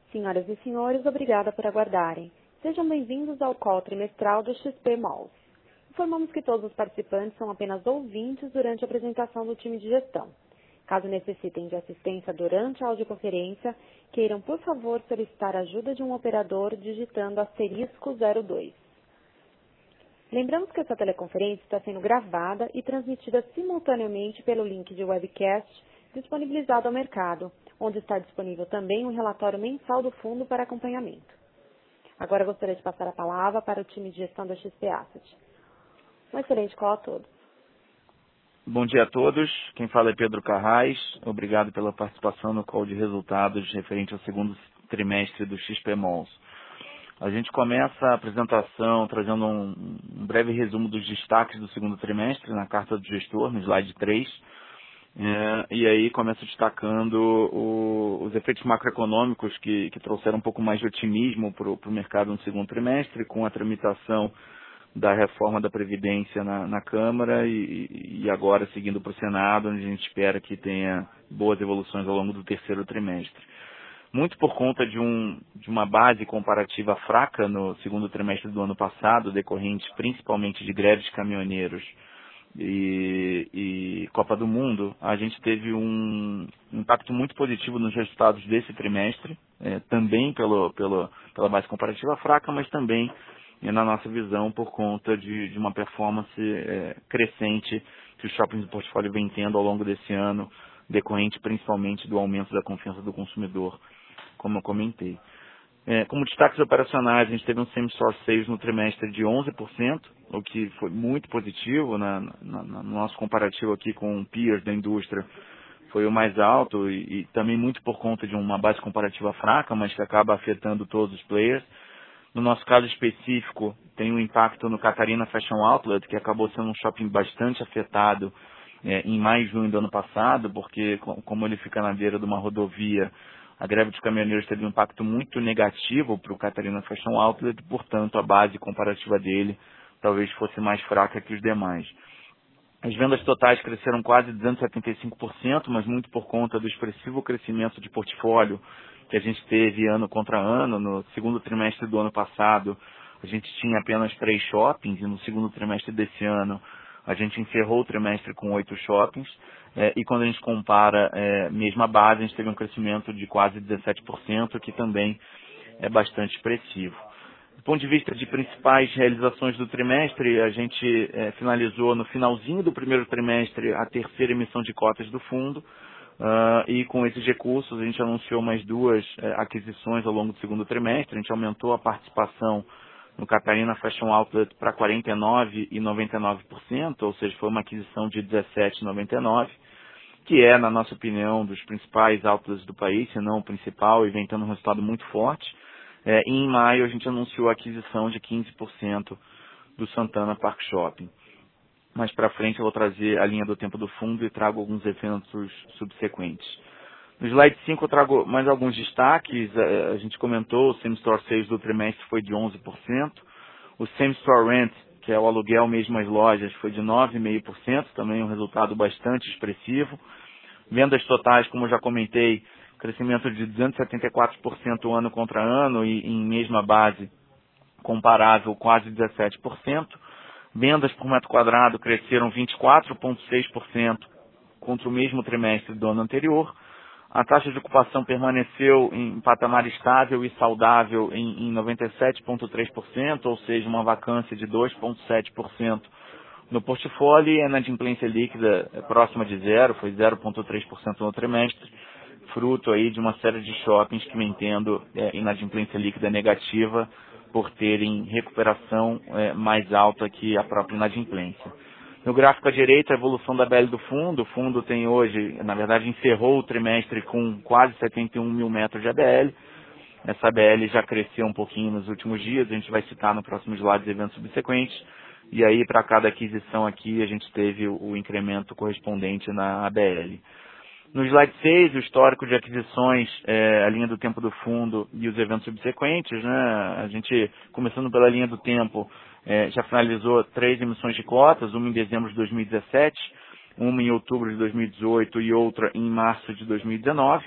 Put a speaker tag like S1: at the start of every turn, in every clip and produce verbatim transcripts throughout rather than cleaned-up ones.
S1: Senhoras e senhores, obrigada por aguardarem. Sejam bem-vindos ao call trimestral do X P Malls. Informamos que todos os participantes são apenas ouvintes durante a apresentação do time de gestão. Caso necessitem de assistência durante a audioconferência, queiram, por favor, solicitar a ajuda de um operador digitando asterisco zero dois. Lembramos que essa teleconferência está sendo gravada e transmitida simultaneamente pelo link de webcast disponibilizado ao mercado, onde está disponível também um relatório mensal do fundo para acompanhamento. Agora gostaria de passar a palavra para o time de gestão da X P Asset. Um excelente call a todos.
S2: Bom dia a todos. Quem fala é Pedro Carrais. Obrigado pela participação no call de resultados referente ao segundo trimestre do X P Malls. A gente começa a apresentação trazendo um, um breve resumo dos destaques do segundo trimestre na carta do gestor, no slide três. É, e aí começo destacando o, os efeitos macroeconômicos que, que trouxeram um pouco mais de otimismo para o mercado no segundo trimestre, com a tramitação da reforma da Previdência na, na Câmara e, e agora seguindo para o Senado, onde a gente espera que tenha boas evoluções ao longo do terceiro trimestre. Muito por conta de, um, de uma base comparativa fraca no segundo trimestre do ano passado, decorrente principalmente de greves de caminhoneiros e, e Copa do Mundo, a gente teve um impacto muito positivo nos resultados desse trimestre, é, também pelo, pelo, pela base comparativa fraca, mas também, é, na nossa visão, por conta de, de uma performance é, crescente que os shoppings do portfólio vem tendo ao longo desse ano, decorrente principalmente do aumento da confiança do consumidor, como eu comentei. É, como destaques operacionais, a gente teve um same-store sales no trimestre de onze por cento, o que foi muito positivo na, na, no nosso comparativo aqui com peers da indústria. Foi o mais alto e, e também muito por conta de uma base comparativa fraca, mas que acaba afetando todos os players. No nosso caso específico, tem um impacto no Catarina Fashion Outlet, que acabou sendo um shopping bastante afetado é, em maio e junho do ano passado, porque como ele fica na beira de uma rodovia, a greve dos caminhoneiros teve um impacto muito negativo para o Catarina Fashion Outlet, portanto a base comparativa dele talvez fosse mais fraca que os demais. As vendas totais cresceram quase duzentos e setenta e cinco por cento, mas muito por conta do expressivo crescimento de portfólio que a gente teve ano contra ano. No segundo trimestre do ano passado, a gente tinha apenas três shoppings, e no segundo trimestre desse ano, a gente encerrou o trimestre com oito shoppings. É, e quando a gente compara é, mesma base, a gente teve um crescimento de quase dezessete por cento, que também é bastante expressivo. Do ponto de vista de principais realizações do trimestre, a gente é, finalizou no finalzinho do primeiro trimestre a terceira emissão de cotas do fundo, uh, e com esses recursos a gente anunciou mais duas é, aquisições ao longo do segundo trimestre. A gente aumentou a participação no Catarina Fashion Outlet para quarenta e nove vírgula noventa e nove por cento, ou seja, foi uma aquisição de dezessete vírgula noventa e nove por cento, que é, na nossa opinião, dos principais outlets do país, se não o principal, e vem tendo um resultado muito forte. É, e em maio a gente anunciou a aquisição de quinze por cento do Santana Park Shopping. Mais para frente eu vou trazer a linha do tempo do fundo e trago alguns eventos subsequentes. No slide cinco eu trago mais alguns destaques. A gente comentou, o same-store sales do trimestre foi de onze por cento. O same-store rent, que é o aluguel mesmo às lojas, foi de nove vírgula cinco por cento, também um resultado bastante expressivo. Vendas totais, como eu já comentei, crescimento de duzentos e setenta e quatro por cento ano contra ano e em mesma base comparável quase dezessete por cento. Vendas por metro quadrado cresceram vinte e quatro vírgula seis por cento contra o mesmo trimestre do ano anterior. A taxa de ocupação permaneceu em patamar estável e saudável em, em noventa e sete vírgula três por cento, ou seja, uma vacância de dois vírgula sete por cento no portfólio, e a inadimplência líquida é próxima de zero, foi zero vírgula três por cento no trimestre, fruto aí de uma série de shoppings que vem tendo é, inadimplência líquida negativa por terem recuperação é, mais alta que a própria inadimplência. No gráfico à direita, a evolução da B L do fundo. O fundo tem hoje, na verdade, encerrou o trimestre com quase setenta e um mil metros de A B L. Essa A B L já cresceu um pouquinho nos últimos dias, a gente vai citar no próximo slide os eventos subsequentes. E aí, para cada aquisição aqui, a gente teve o, o incremento correspondente na A B L. No slide seis, o histórico de aquisições, é, a linha do tempo do fundo e os eventos subsequentes, né? A gente, começando pela linha do tempo, é, já finalizou três emissões de cotas, uma em dezembro de dois mil e dezessete, uma em outubro de dois mil e dezoito e outra em março de dois mil e dezenove.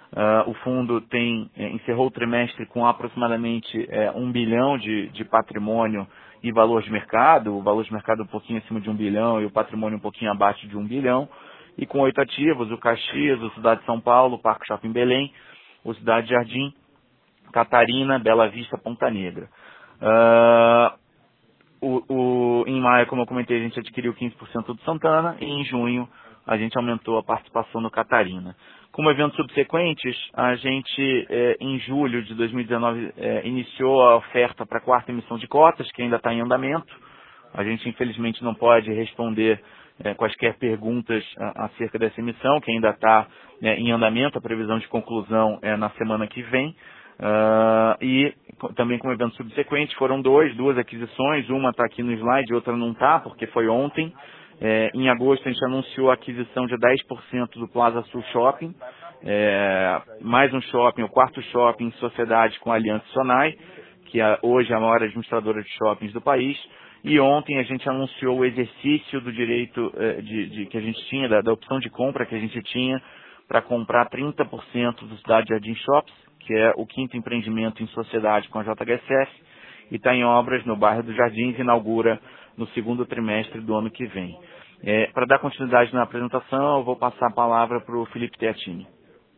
S2: Uh, o fundo tem, eh, encerrou o trimestre com aproximadamente eh, um bilhão de, de patrimônio e valor de mercado, o valor de mercado um pouquinho acima de um bilhão e o patrimônio um pouquinho abaixo de um bilhão, e com oito ativos, o Caxias, o Cidade de São Paulo, o Parque Shopping Belém, o Cidade Jardim, Catarina, Bela Vista, Ponta Negra. Uh, o, o, em maio, como eu comentei, a gente adquiriu quinze por cento do Santana e em junho a gente aumentou a participação no Catarina. Como eventos subsequentes, a gente, eh, em julho de dois mil e dezenove, eh, iniciou a oferta para a quarta emissão de cotas, que ainda está em andamento. A gente, infelizmente, não pode responder eh, quaisquer perguntas a, acerca dessa emissão, que ainda está eh, em andamento. A previsão de conclusão é na semana que vem. Uh, e também como evento subsequente foram dois, duas aquisições, uma está aqui no slide, outra não está, porque foi ontem. É, em agosto a gente anunciou a aquisição de dez por cento do Plaza Sul Shopping, é, mais um shopping, o quarto shopping em sociedade com a Aliança Sonai, que é hoje a maior administradora de shoppings do país. E ontem a gente anunciou o exercício do direito é, de, de, que a gente tinha, da, da opção de compra que a gente tinha para comprar trinta por cento do Cidade Jardim Shops, que é o quinto empreendimento em sociedade com a J H S F, e está em obras no bairro dos Jardins, inaugura no segundo trimestre do ano que vem. É, para dar continuidade na apresentação, eu vou passar a palavra para o Felipe Teatini.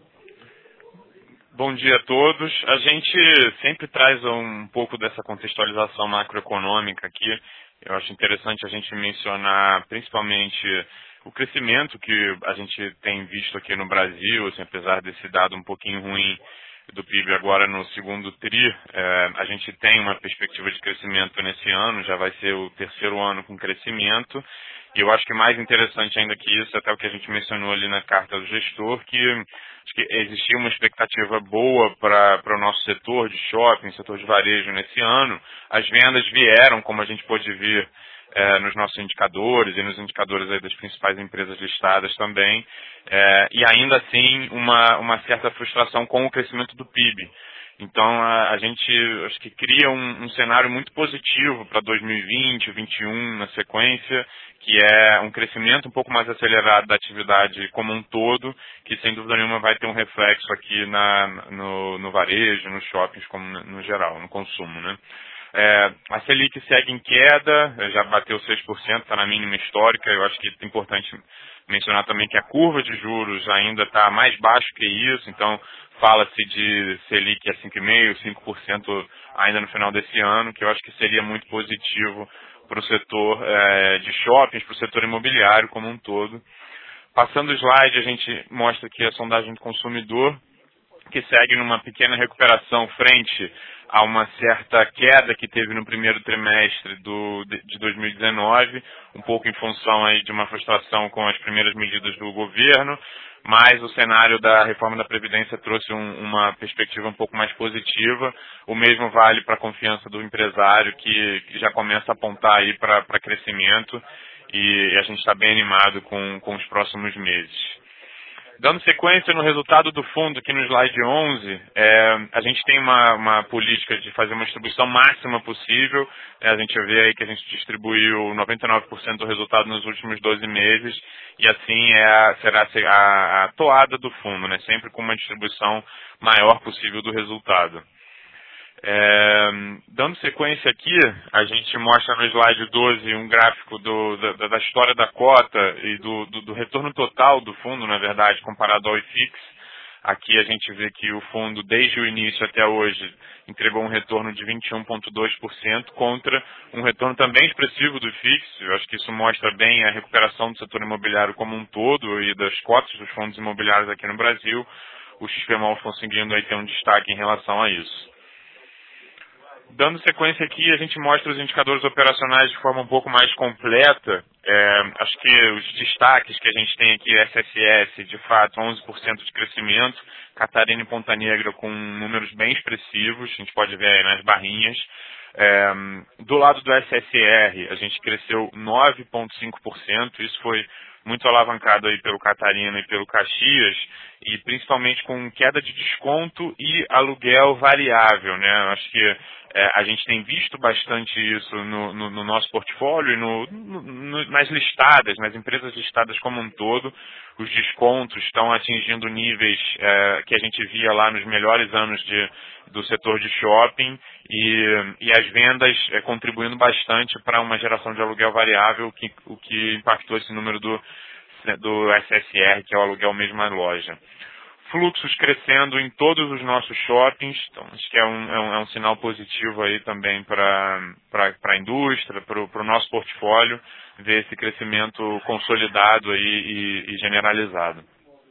S3: Bom dia a todos. A gente sempre traz um pouco dessa contextualização macroeconômica aqui. Eu acho interessante a gente mencionar principalmente o crescimento que a gente tem visto aqui no Brasil, assim, apesar desse dado um pouquinho ruim do P I B agora no segundo tri, é, a gente tem uma perspectiva de crescimento nesse ano, já vai ser o terceiro ano com crescimento, e eu acho que mais interessante ainda que isso, até o que a gente mencionou ali na carta do gestor, que acho que existia uma expectativa boa para o nosso setor de shopping, setor de varejo nesse ano. As vendas vieram, como a gente pôde ver, É, nos nossos indicadores e nos indicadores aí das principais empresas listadas também, é, e ainda assim uma, uma certa frustração com o crescimento do P I B. Então a, a gente acho que cria um, um cenário muito positivo para dois mil e vinte, dois mil e vinte e um na sequência, que é um crescimento um pouco mais acelerado da atividade como um todo, que sem dúvida nenhuma vai ter um reflexo aqui na, no, no varejo, nos shoppings como no, no geral, no consumo, né? É, a Selic segue em queda, já bateu seis por cento, está na mínima histórica. Eu acho que é importante mencionar também que a curva de juros ainda está mais baixo que isso, então fala-se de Selic a cinco vírgula cinco por cento, cinco por cento ainda no final desse ano, que eu acho que seria muito positivo para o setor é, de shoppings, para o setor imobiliário como um todo. Passando o slide, a gente mostra aqui a sondagem do consumidor, que segue numa pequena recuperação frente a uma certa queda que teve no primeiro trimestre do, de, de dois mil e dezenove, um pouco em função aí de uma frustração com as primeiras medidas do governo, mas o cenário da reforma da Previdência trouxe um, uma perspectiva um pouco mais positiva. O mesmo vale para a confiança do empresário, que, que já começa a apontar aí para crescimento, e a gente está bem animado com, com os próximos meses. Dando sequência no resultado do fundo, aqui no slide onze, é, a gente tem uma, uma política de fazer uma distribuição máxima possível. É, a gente vê aí que a gente distribuiu noventa e nove por cento do resultado nos últimos doze meses, e assim é a, será a, a toada do fundo, né? Sempre com uma distribuição maior possível do resultado. É, dando sequência aqui, a gente mostra no slide doze um gráfico do, da, da história da cota e do, do, do retorno total do fundo, na verdade, comparado ao I F I X. Aqui a gente vê que o fundo, desde o início até hoje, entregou um retorno de vinte e um vírgula dois por cento contra um retorno também expressivo do I F I X. Eu acho que isso mostra bem a recuperação do setor imobiliário como um todo e das cotas dos fundos imobiliários aqui no Brasil. O X P Mall conseguindo aí ter um destaque em relação a isso. Dando sequência aqui, a gente mostra os indicadores operacionais de forma um pouco mais completa. É, acho que os destaques que a gente tem aqui, S S S, de fato, onze por cento de crescimento, Catarina e Ponta Negra com números bem expressivos, a gente pode ver aí nas barrinhas. É, do lado do S S R, a gente cresceu nove vírgula cinco por cento, isso foi muito alavancado aí pelo Catarina e pelo Caxias, e principalmente com queda de desconto e aluguel variável, né? Acho que É, a gente tem visto bastante isso no, no, no nosso portfólio e no, no, nas listadas, nas empresas listadas como um todo. Os descontos estão atingindo níveis é, que a gente via lá nos melhores anos de, do setor de shopping e, e as vendas é, contribuindo bastante para uma geração de aluguel variável, que, o que impactou esse número do, do S S R, que é o aluguel mesma loja. Fluxos crescendo em todos os nossos shoppings, então acho que é um, é um, é um sinal positivo aí também para a indústria, para o nosso portfólio, ver esse crescimento consolidado aí e, e generalizado.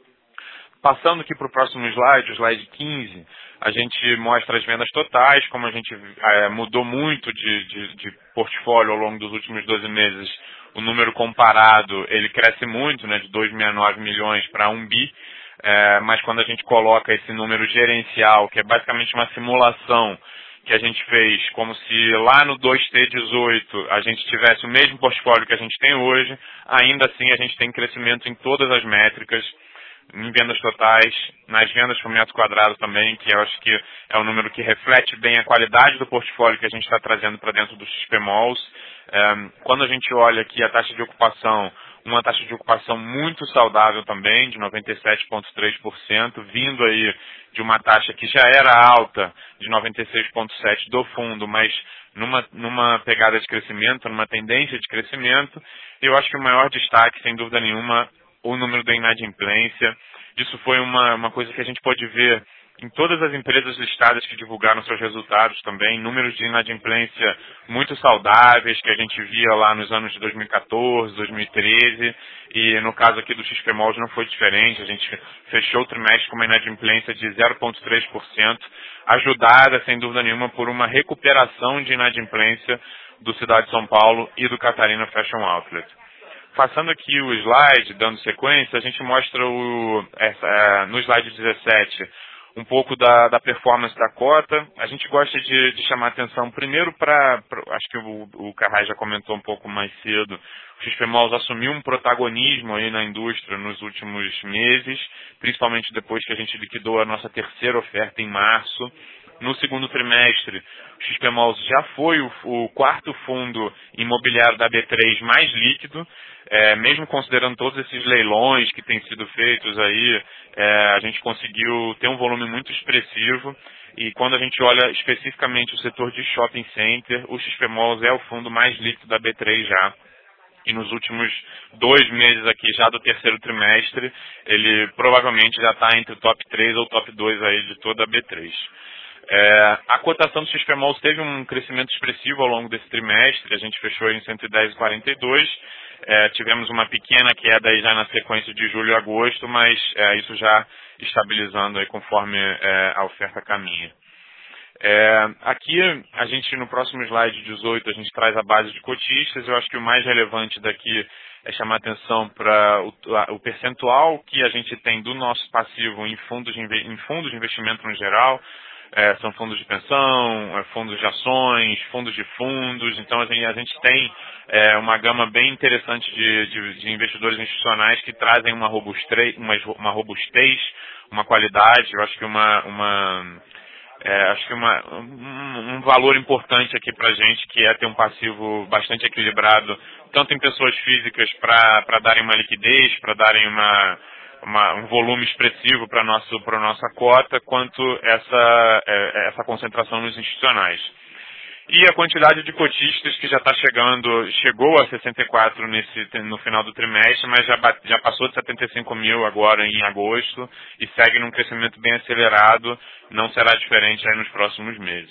S3: Passando aqui para o próximo slide, o slide quinze, a gente mostra as vendas totais, como a gente é, mudou muito de, de, de portfólio ao longo dos últimos doze meses, o número comparado ele cresce muito, né, de dois vírgula sessenta e nove milhões para um bi. É, mas quando a gente coloca esse número gerencial, que é basicamente uma simulação que a gente fez, como se lá no dois T dezoito a gente tivesse o mesmo portfólio que a gente tem hoje, ainda assim a gente tem crescimento em todas as métricas, em vendas totais, nas vendas por metro quadrado também, que eu acho que é um número que reflete bem a qualidade do portfólio que a gente está trazendo para dentro dos X P Malls. É, quando a gente olha aqui a taxa de ocupação, uma taxa de ocupação muito saudável também, de noventa e sete vírgula três por cento, vindo aí de uma taxa que já era alta, de noventa e seis vírgula sete por cento do fundo, mas numa, numa pegada de crescimento, numa tendência de crescimento. Eu acho que o maior destaque, sem dúvida nenhuma, o número da inadimplência. Isso foi uma, uma coisa que a gente pode ver em todas as empresas listadas que divulgaram seus resultados também, números de inadimplência muito saudáveis, que a gente via lá nos anos de dois mil e quatorze, dois mil e treze, e no caso aqui do X P Malls não foi diferente, a gente fechou o trimestre com uma inadimplência de zero vírgula três por cento, ajudada, sem dúvida nenhuma, por uma recuperação de inadimplência do Cidade de São Paulo e do Catarina Fashion Outlet. Passando aqui o slide, dando sequência, a gente mostra o, essa, no slide dezessete um pouco da, da performance da cota. A gente gosta de, de chamar atenção primeiro para, acho que o, o Carraj já comentou um pouco mais cedo, o X P Malls assumiu um protagonismo aí na indústria nos últimos meses, principalmente depois que a gente liquidou a nossa terceira oferta em março. No segundo trimestre, o X P Malls já foi o, o quarto fundo imobiliário da B três mais líquido, é, mesmo considerando todos esses leilões que têm sido feitos aí, é, a gente conseguiu ter um volume muito expressivo e quando a gente olha especificamente o setor de shopping center, o X P Malls é o fundo mais líquido da B três já. E nos últimos dois meses aqui, já do terceiro trimestre, ele provavelmente já está entre o top três ou top dois aí de toda a B três. É, a cotação do X P Malls teve um crescimento expressivo ao longo desse trimestre, a gente fechou em cento e dez vírgula quarenta e dois, é, tivemos uma pequena queda aí já na sequência de julho e agosto, mas é, isso já estabilizando aí conforme é, a oferta caminha. É, aqui, a gente no próximo slide dezoito, a gente traz a base de cotistas. Eu acho que o mais relevante daqui é chamar atenção para o, o percentual que a gente tem do nosso passivo em fundos de, em fundos de investimento no geral. É, são fundos de pensão, é, fundos de ações, fundos de fundos. Então, a gente, a gente tem é, uma gama bem interessante de, de, de investidores institucionais que trazem uma robustez, uma, uma robustez, uma qualidade. Eu acho que uma... uma É, acho que uma, um, um valor importante aqui para a gente, que é ter um passivo bastante equilibrado, tanto em pessoas físicas para darem uma liquidez, para darem uma, uma, um volume expressivo para a nossa cota, quanto essa, é, essa concentração nos institucionais. E a quantidade de cotistas que já está chegando, chegou a sessenta e quatro nesse, no final do trimestre, mas já, já passou de setenta e cinco mil agora em agosto e segue num crescimento bem acelerado, não será diferente aí nos próximos meses.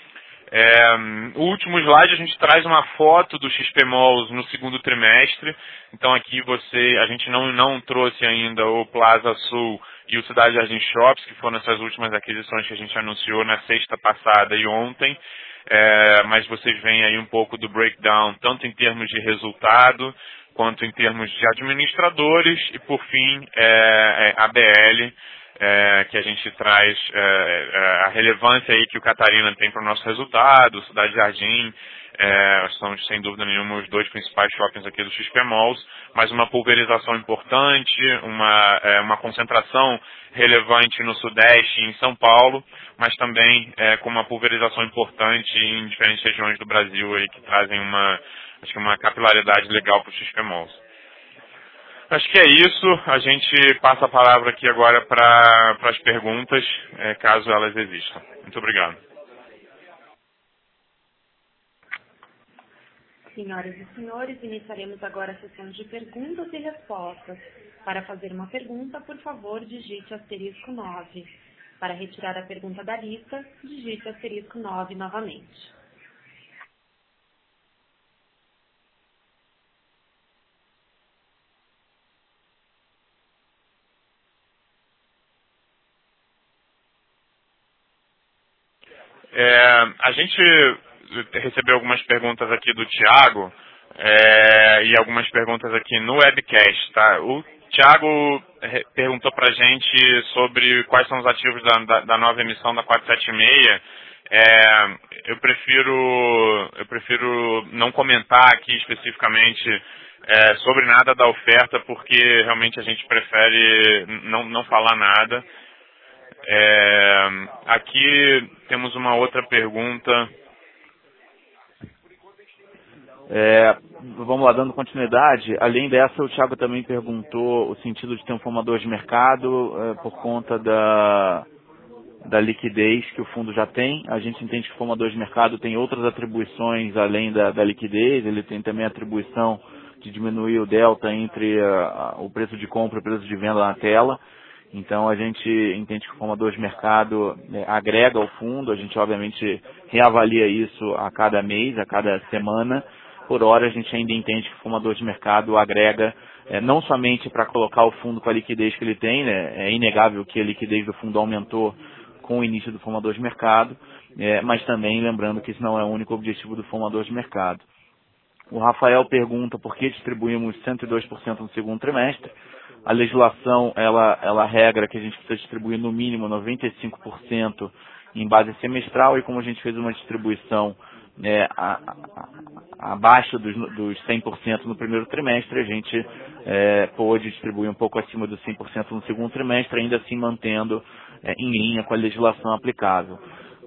S3: É, o último slide a gente traz uma foto do X P Malls no segundo trimestre, então aqui você, a gente não, não trouxe ainda o Plaza Sul e o Cidade Jardim Shops, que foram essas últimas aquisições que a gente anunciou na sexta passada e ontem. É, mas vocês veem aí um pouco do breakdown, tanto em termos de resultado, quanto em termos de administradores e, por fim, é, é, A B L, é, que a gente traz é, é, a relevância aí que o Catarina tem para o nosso resultado, Cidade Jardim, é, são sem dúvida nenhuma os dois principais shoppings aqui do X P Malls, mas uma pulverização importante, uma, é, uma concentração relevante no Sudeste e em São Paulo, mas também é, com uma pulverização importante em diferentes regiões do Brasil aí, que trazem uma, acho que uma capilaridade legal para o X P Malls. Acho que é isso. A gente passa a palavra aqui agora para as perguntas, é, caso elas existam. Muito obrigado.
S1: Senhoras e senhores, iniciaremos agora a sessão de perguntas e respostas. Para fazer uma pergunta, por favor, digite asterisco nove. Para retirar a pergunta da lista, digite asterisco nove novamente.
S3: É, a gente recebeu algumas perguntas aqui do Thiago é, e algumas perguntas aqui no webcast, tá? O Thiago perguntou para a gente sobre quais são os ativos da, da, da nova emissão da quatrocentos e setenta e seis. É, eu prefiro eu prefiro não comentar aqui especificamente é, sobre nada da oferta, porque realmente a gente prefere não, não falar nada. É, aqui temos uma outra pergunta.
S2: É, vamos lá, dando continuidade. Além dessa, o Thiago também perguntou o sentido de ter um formador de mercado é, por conta da, da liquidez que o fundo já tem. A gente entende que o formador de mercado tem outras atribuições além da, da liquidez. Ele tem também a atribuição de diminuir o delta entre a, a, o preço de compra e o preço de venda na tela. Então a gente entende que o formador de mercado é, agrega ao fundo. A gente obviamente reavalia isso a cada mês, a cada semana. Por hora a gente ainda entende que o formador de mercado agrega é, não somente para colocar o fundo com a liquidez que ele tem, né? É inegável que a liquidez do fundo aumentou com o início do formador de mercado, é, mas também lembrando que esse não é o único objetivo do formador de mercado. O Rafael pergunta por que distribuímos cento e dois por cento no segundo trimestre. A legislação, ela, ela regra que a gente precisa distribuir no mínimo noventa e cinco por cento em base semestral, e como a gente fez uma distribuição é, a, a, abaixo dos, dos cem por cento no primeiro trimestre, a gente é, pôde distribuir um pouco acima dos cem por cento no segundo trimestre, ainda assim mantendo é, em linha com a legislação aplicável.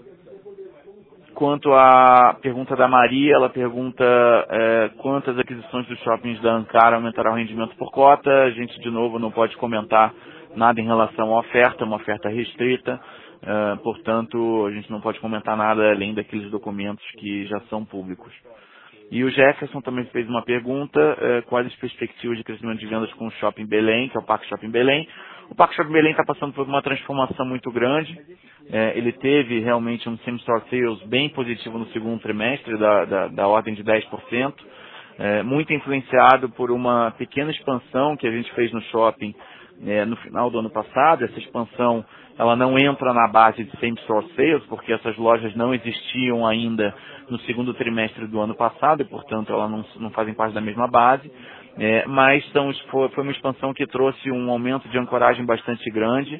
S2: Quanto à pergunta da Maria, ela pergunta é, quantas aquisições dos shoppings da Ancara aumentará o rendimento por cota. A gente, de novo, não pode comentar nada em relação à oferta, uma oferta restrita. É, portanto, a gente não pode comentar nada além daqueles documentos que já são públicos. E o Jefferson também fez uma pergunta, é, quais as perspectivas de crescimento de vendas com o Shopping Belém, que é o Parque Shopping Belém. O Parque Shopping Belém está passando por uma transformação muito grande. É, ele teve realmente um same-store sales bem positivo no segundo trimestre, da, da, da ordem de dez por cento, é, muito influenciado por uma pequena expansão que a gente fez no shopping é, no final do ano passado. Essa expansão ela não entra na base de same-store sales, porque essas lojas não existiam ainda no segundo trimestre do ano passado, e portanto elas não, não fazem parte da mesma base. É, mas são, foi, foi uma expansão que trouxe um aumento de ancoragem bastante grande,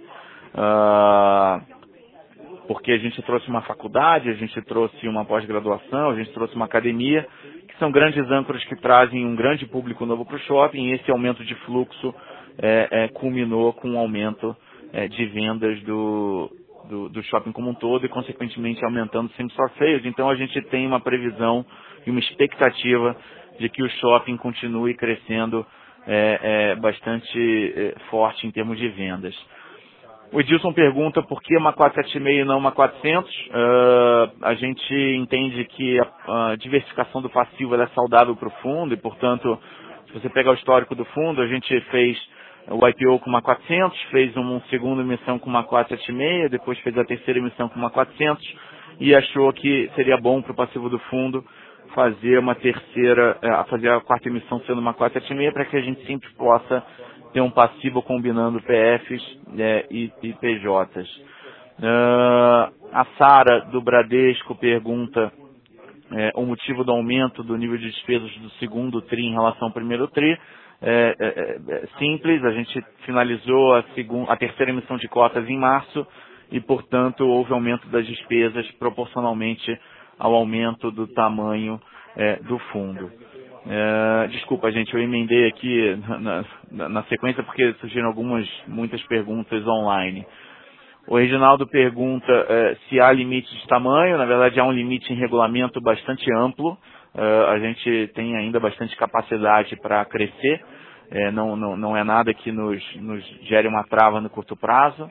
S2: uh, porque a gente trouxe uma faculdade, a gente trouxe uma pós-graduação, a gente trouxe uma academia, que são grandes âncoras que trazem um grande público novo para o shopping, e esse aumento de fluxo é, é, culminou com um aumento é, de vendas do, do, do shopping como um todo, e consequentemente aumentando sempre só sales. Então a gente tem uma previsão e uma expectativa de que o shopping continue crescendo é, é, bastante é, forte em termos de vendas. O Edilson pergunta por que uma quatrocentos e setenta e seis e não uma quatrocentos. Uh, a gente entende que a, a diversificação do passivo é saudável para o fundo, e portanto, se você pegar o histórico do fundo, a gente fez o I P O com uma quatrocentos, fez uma segunda emissão com uma quatrocentos e setenta e seis, depois fez a terceira emissão com uma quatrocentos, e achou que seria bom para o passivo do fundo fazer uma terceira, fazer a quarta emissão sendo uma quatrocentos e setenta e seis, para que a gente sempre possa ter um passivo combinando P Fs é, e, e P Js. Uh, a Sara, do Bradesco, pergunta é, o motivo do aumento do nível de despesas do segundo TRI em relação ao primeiro TRI. É, é, é simples, a gente finalizou a, segunda, a terceira emissão de cotas em março e, portanto, houve aumento das despesas proporcionalmente ao aumento do tamanho é, do fundo. É, desculpa, gente, eu emendei aqui na, na, na sequência porque surgiram algumas, muitas perguntas online. O Reginaldo pergunta é, se há limite de tamanho. Na verdade, há um limite em regulamento bastante amplo. É, a gente tem ainda bastante capacidade para crescer. É, não, não, não é nada que nos, nos gere uma trava no curto prazo.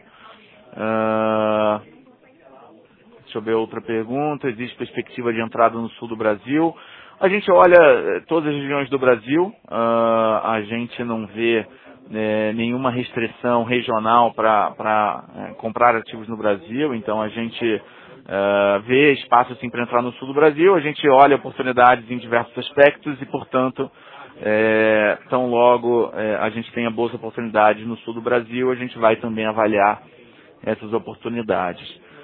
S2: É, deixa eu ver outra pergunta. Existe perspectiva de entrada no sul do Brasil? A gente olha todas as regiões do Brasil. É, a gente não vê É, nenhuma restrição regional para é, comprar ativos no Brasil, então a gente é, vê espaço assim, para entrar no sul do Brasil, a gente olha oportunidades em diversos aspectos e, portanto, é, tão logo é, a gente tenha boas oportunidades no sul do Brasil, a gente vai também avaliar essas oportunidades.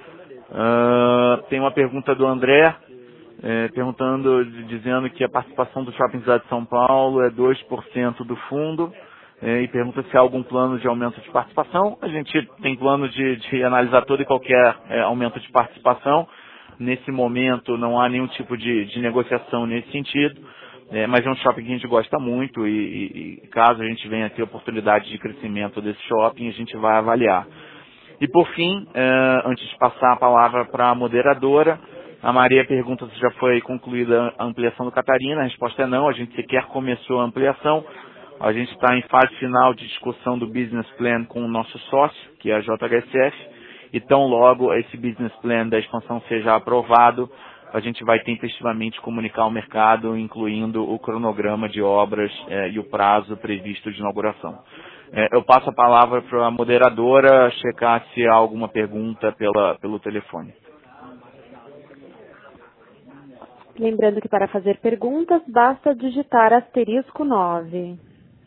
S2: Uh, tem uma pergunta do André, é, perguntando, dizendo que a participação do Shopping Cidade de São Paulo é dois por cento do fundo. É, e pergunta se há algum plano de aumento de participação. A gente tem plano de, de analisar todo e qualquer é, aumento de participação. Nesse momento não há nenhum tipo de, de negociação nesse sentido, é, mas é um shopping que a gente gosta muito e, e, e caso a gente venha a ter oportunidade de crescimento desse shopping, a gente vai avaliar. E por fim, é, antes de passar a palavra para a moderadora, a Maria pergunta se já foi concluída a ampliação do Catarina. A resposta é não, a gente sequer começou a ampliação. A gente está em fase final de discussão do business plan com o nosso sócio, que é a J H S F, e tão logo esse business plan da expansão seja aprovado, a gente vai tempestivamente comunicar ao mercado, incluindo o cronograma de obras eh, e o prazo previsto de inauguração. Eh, eu passo a palavra para a moderadora checar se há alguma pergunta pela, pelo telefone.
S1: Lembrando que para fazer perguntas, basta digitar asterisco nove.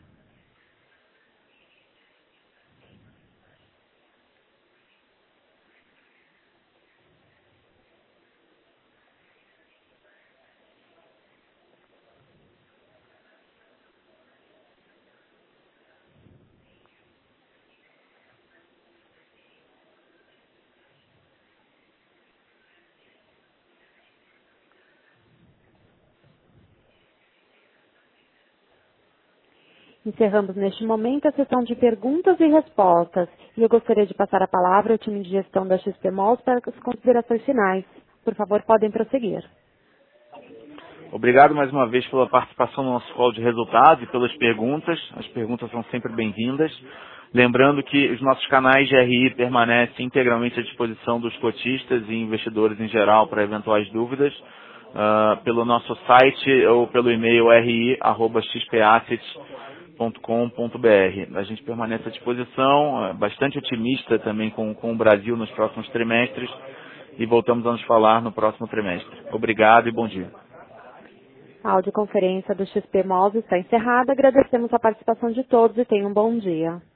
S1: Encerramos neste momento a sessão de perguntas e respostas. E eu gostaria de passar a palavra ao time de gestão da X P Malls para as considerações finais. Por favor, podem prosseguir.
S2: Obrigado mais uma vez pela participação no nosso call de resultados e pelas perguntas. As perguntas são sempre bem-vindas. Lembrando que os nossos canais de R I permanecem integralmente à disposição dos cotistas e investidores em geral para eventuais dúvidas, uh, pelo nosso site ou pelo e-mail r i arroba x p assets ponto com ponto b r. A gente permanece à disposição, bastante otimista também com, com o Brasil nos próximos trimestres e voltamos a nos falar no próximo trimestre. Obrigado e bom dia.
S1: A audioconferência do X P Malls está encerrada. Agradecemos a participação de todos e tenham um bom dia.